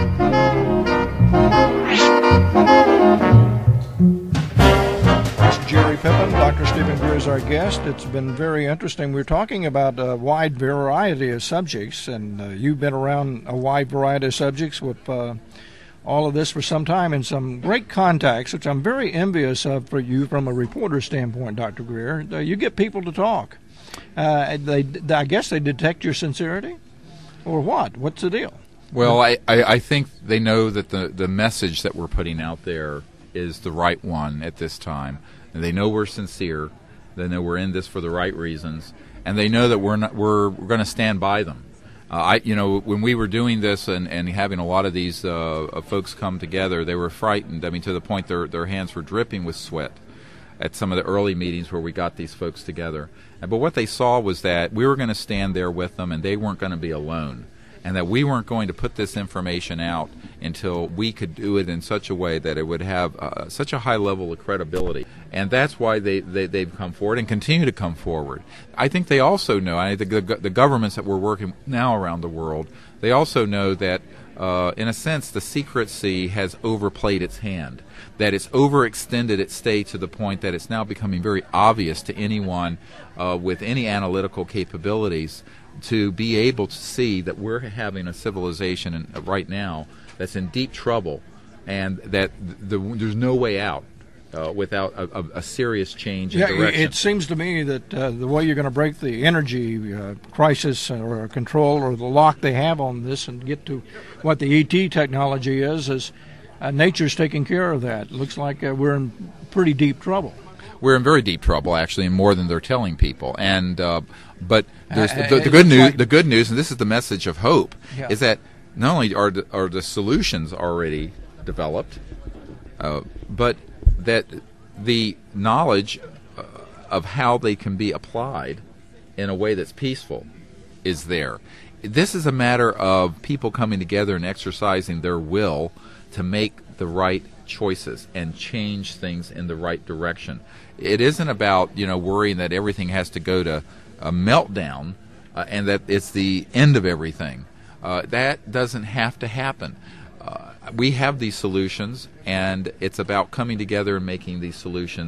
Jerry Pippin, Doctor Stephen Greer is our guest. It's been very interesting. We're talking about a wide variety of subjects, and uh, you've been around a wide variety of subjects with uh, all of this for some time, and some great contacts, which I'm very envious of for you from a reporter standpoint, Doctor Greer. Uh, you get people to talk. Uh, they, I guess they detect your sincerity, or what? What's the deal? Well, I, I, I think they know that the, the message that we're putting out there is the right one at this time. And they know we're sincere. They know we're in this for the right reasons, and they know that we're not, we're, we're going to stand by them. Uh, I, you know, when we were doing this and, and having a lot of these uh, folks come together, they were frightened. I mean, to the point their their hands were dripping with sweat at some of the early meetings where we got these folks together. And, but what they saw was that we were going to stand there with them, and they weren't going to be alone, and that we weren't going to put this information out until we could do it in such a way that it would have uh, such a high level of credibility. And that's why they, they, they've come forward and continue to come forward. I think they also know, I think the, the governments that we're working with now around the world, they also know that, uh, in a sense, the secrecy has overplayed its hand, that it's overextended its stay to the point that it's now becoming very obvious to anyone uh, with any analytical capabilities to be able to see that we're having a civilization in, uh, right now that's in deep trouble, and that the, there's no way out uh, without a, a, a serious change in yeah, direction. It seems to me that uh, the way you're going to break the energy uh, crisis or control or the lock they have on this and get to what the E T technology is, is uh, nature's taking care of that. It looks like uh, we're in pretty deep trouble. We're in very deep trouble, actually, and more than they're telling people. And uh, but there's the, the, the good news. Like the good news, and this is the message of hope, yeah. is that not only are the, are the solutions already developed, uh, but that the knowledge uh, of how they can be applied in a way that's peaceful is there. This is a matter of people coming together and exercising their will to make the right choices and change things in the right direction. It isn't about, you know, worrying that everything has to go to a meltdown uh, and that it's the end of everything. Uh, that doesn't have to happen. Uh, we have these solutions, and it's about coming together and making these solutions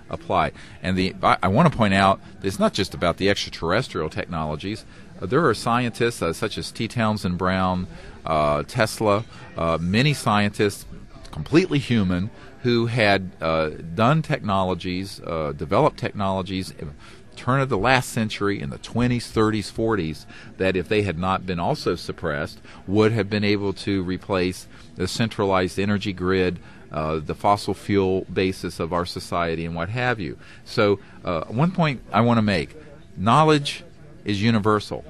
apply. And the I, I want to point out that it's not just about the extraterrestrial technologies. Uh, there are scientists uh, such as T. Townsend Brown, uh, Tesla, uh, many scientists, completely human, who had uh, done technologies, uh, developed technologies, turn of the last century in the twenties, thirties, forties, that if they had not been also suppressed, would have been able to replace the centralized energy grid, uh, the fossil fuel basis of our society, and what have you. So uh, one point I want to make, knowledge is universal.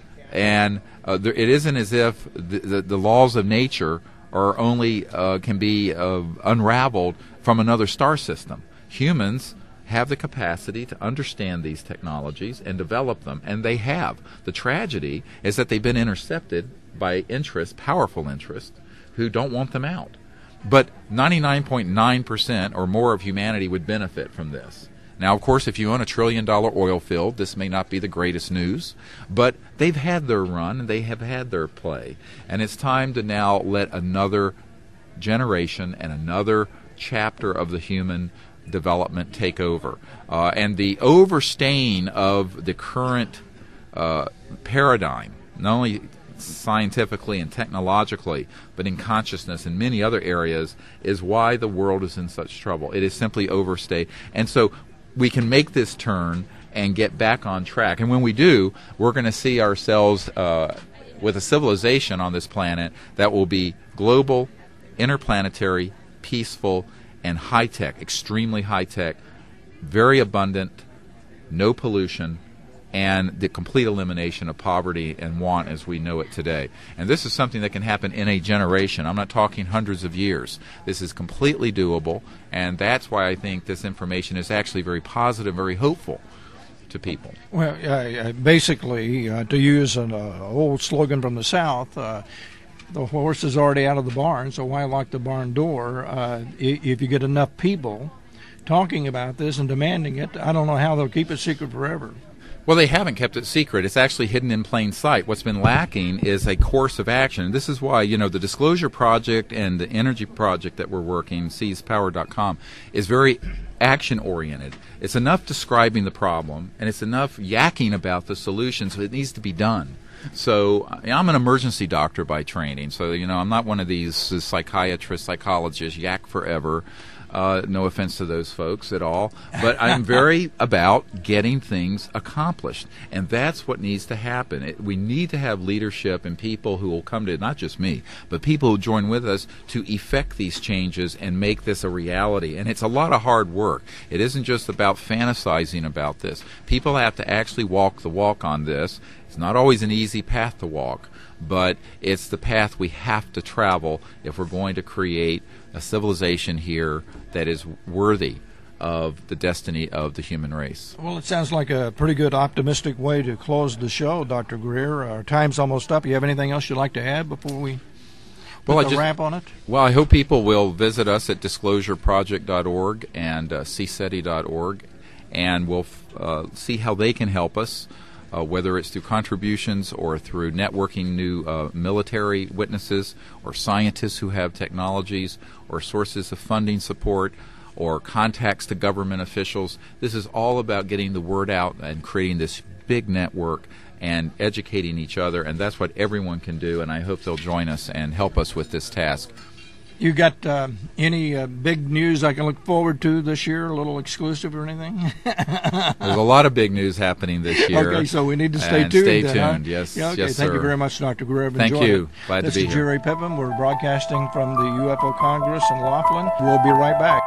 And uh, there, it isn't as if the, the, the laws of nature are only uh, can be uh, unraveled from another star system. Humans have the capacity to understand these technologies and develop them, and they have. The tragedy is that they've been intercepted by interests, powerful interests, who don't want them out. But ninety-nine point nine percent or more of humanity would benefit from this. Now, of course, if you own a trillion-dollar oil field, this may not be the greatest news, but they've had their run, and they have had their play. And it's time to now let another generation and another chapter of the human development take over. Uh, and the overstaying of the current uh, paradigm, not only scientifically and technologically, but in consciousness and many other areas, is why the world is in such trouble. It is simply overstayed. And so we can make this turn and get back on track. And when we do, we're going to see ourselves uh, with a civilization on this planet that will be global, interplanetary, peaceful, and high-tech, extremely high-tech, very abundant, no pollution, and the complete elimination of poverty and want as we know it today. And this is something that can happen in a generation. I'm not talking hundreds of years. This is completely doable, and that's why I think this information is actually very positive, very hopeful to people. Well, uh, basically, uh, to use an uh, old slogan from the South, uh, the horse is already out of the barn, so why lock the barn door? Uh, if you get enough people talking about this and demanding it, I don't know how they'll keep it secret forever. Well, they haven't kept it secret. It's actually hidden in plain sight. What's been lacking is a course of action. This is why, you know, the Disclosure Project and the Energy Project that we're working, seize power dot com, is very action-oriented. It's enough describing the problem, and it's enough yakking about the solution, so it needs to be done. So I'm an emergency doctor by training, so, you know, I'm not one of these psychiatrists, psychologists, yak forever. Uh, no offense to those folks at all, but I'm very about getting things accomplished, and that's what needs to happen. It, we need to have leadership and people who will come to, not just me, but people who join with us to effect these changes and make this a reality. And it's a lot of hard work. It isn't just about fantasizing about this. People have to actually walk the walk on this. It's not always an easy path to walk, but it's the path we have to travel if we're going to create a civilization here that is worthy of the destiny of the human race. Well, it sounds like a pretty good optimistic way to close the show, Doctor Greer. Our time's almost up. You have anything else you'd like to add before we put well, a just, wrap on it? Well, I hope people will visit us at disclosure project dot org and uh, c seti dot org, and we'll uh, see how they can help us. Uh, whether it's through contributions or through networking new uh, military witnesses or scientists who have technologies or sources of funding support or contacts to government officials. This is all about getting the word out and creating this big network and educating each other, and that's what everyone can do, and I hope they'll join us and help us with this task. You got uh, any uh, big news I can look forward to this year, a little exclusive or anything? There's a lot of big news happening this year. Okay, so we need to stay and tuned. Stay then, tuned, huh? yes, yeah, okay. yes, Thank sir. you very much, Doctor Greer. Thank Enjoyed you. It. Glad this to be is here. Jerry Pippen. We're broadcasting from the U F O Congress in Laughlin. We'll be right back.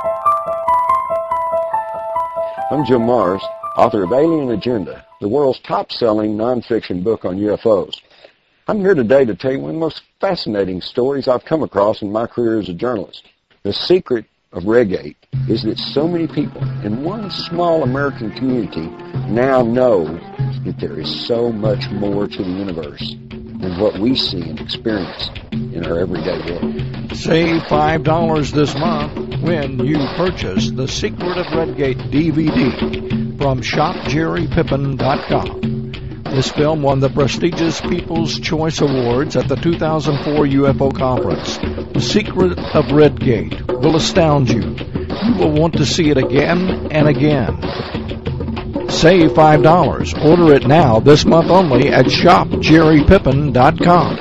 I'm Jim Mars, author of Alien Agenda, the world's top-selling nonfiction book on U F Os. I'm here today to tell you one of the most fascinating stories I've come across in my career as a journalist. The secret of Redgate is that so many people in one small American community now know that there is so much more to the universe than what we see and experience in our everyday world. Save five dollars this month when you purchase The Secret of Redgate D V D from shop jerry pippen dot com. This film won the prestigious People's Choice Awards at the two thousand four U F O Conference. The Secret of Redgate will astound you. You will want to see it again and again. Save five dollars. Order it now this month only at shop jerry pippin dot com.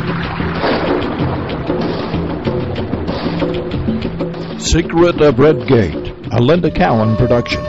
Secret of Red Gate, a Linda Cowan production.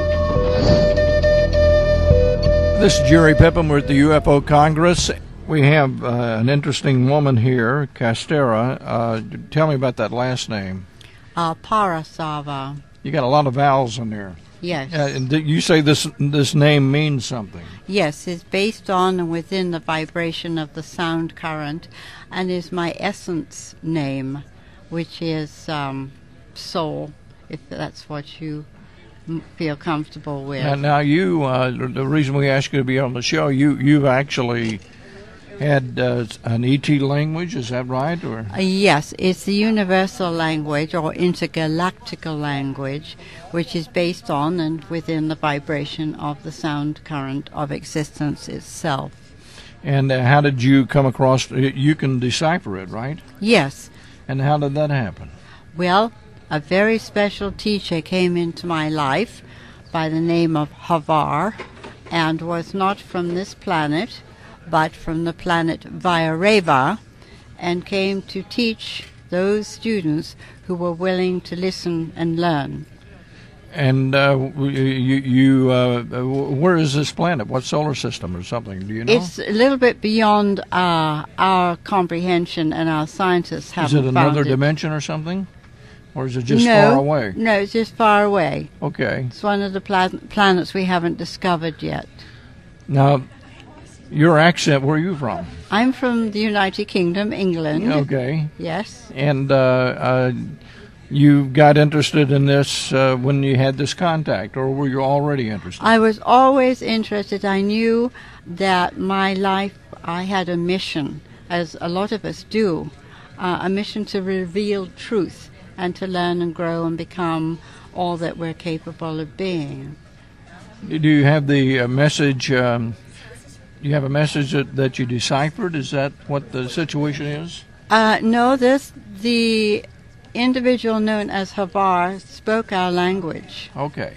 This is Jerry Pippin. We're at the U F O Congress. We have uh, an interesting woman here, Castera. Uh, tell me about that last name. Uh, Parasava. You got a lot of vowels in there. Yes. Uh, and you say this this name means something. Yes, it's based on and within the vibration of the sound current, and is my essence name, which is um, soul, if that's what you m- feel comfortable with. And now you, uh, the reason we asked you to be on the show, you you've actually had uh, an E T language, is that right? Or uh, yes, it's the universal language or intergalactical language, which is based on and within the vibration of the sound current of existence itself. And uh, how did you come across? You can decipher it, right? Yes. And how did that happen? Well, a very special teacher came into my life by the name of Havar, and was not from this planet, but from the planet Vyareva, and came to teach those students who were willing to listen and learn. And uh, you, you uh, where is this planet? What solar system or something? Do you know? It's a little bit beyond uh, our comprehension, and our scientists haven't found it. Is it another dimension or something? Or is it just no, far away? No, it's just far away. Okay. It's one of the pla- planets we haven't discovered yet. Now, your accent, where are you from? I'm from the United Kingdom, England. Okay. Yes. And uh, uh, you got interested in this uh, when you had this contact, or were you already interested? I was always interested. I knew that my life, I had a mission, as a lot of us do, uh, a mission to reveal truth and to learn and grow and become all that we're capable of being. Do you have the uh, message... Um, You have a message that, that you deciphered? Is that what the situation is? Uh, no, this the individual known as Havar spoke our language. Okay.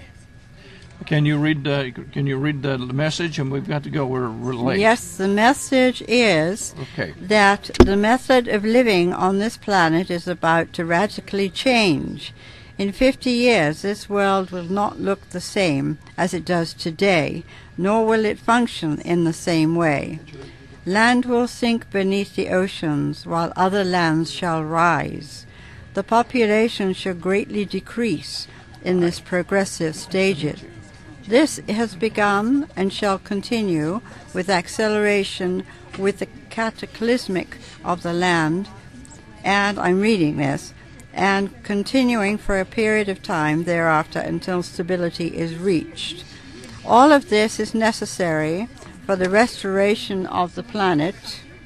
Can you read uh, Can you read the message? And we've got to go. We're, we're late. Yes, the message is okay. that the method of living on this planet is about to radically change. In fifty years, this world will not look the same as it does today, nor will it function in the same way. Land will sink beneath the oceans, while other lands shall rise. The population shall greatly decrease in this progressive stage. This has begun and shall continue with acceleration with the cataclysmic of the land, and I'm reading this, and continuing for a period of time thereafter until stability is reached. All of this is necessary for the restoration of the planet.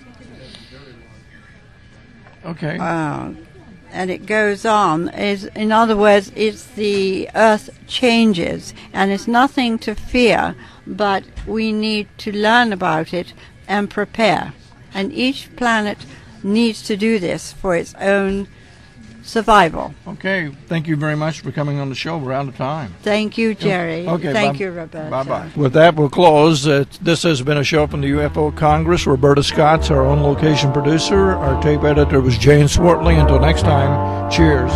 Okay. Uh, and it goes on. Is, in other words, it's the Earth changes, and it's nothing to fear, but we need to learn about it and prepare. And each planet needs to do this for its own survival. Okay. Thank you very much for coming on the show. We're out of time. Thank you, Jerry. Okay. Thank bye- you, Roberta. Bye-bye. With that, we'll close. Uh, this has been a show from the U F O Congress. Roberta Scott's our own location producer. Our tape editor was Jane Swartley. Until next time, cheers.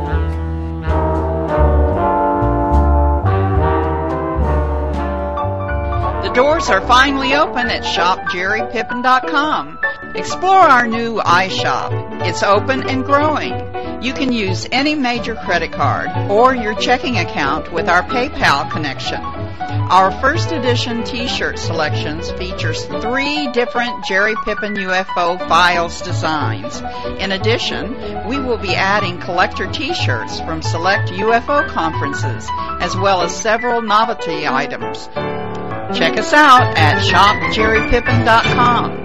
The doors are finally open at shop jerry pippin dot com. Explore our new iShop. It's open and growing. You can use any major credit card or your checking account with our PayPal connection. Our first edition t-shirt selections features three different Jerry Pippin U F O files designs. In addition, we will be adding collector t-shirts from select U F O conferences, as well as several novelty items. Check us out at shop jerry pippin dot com.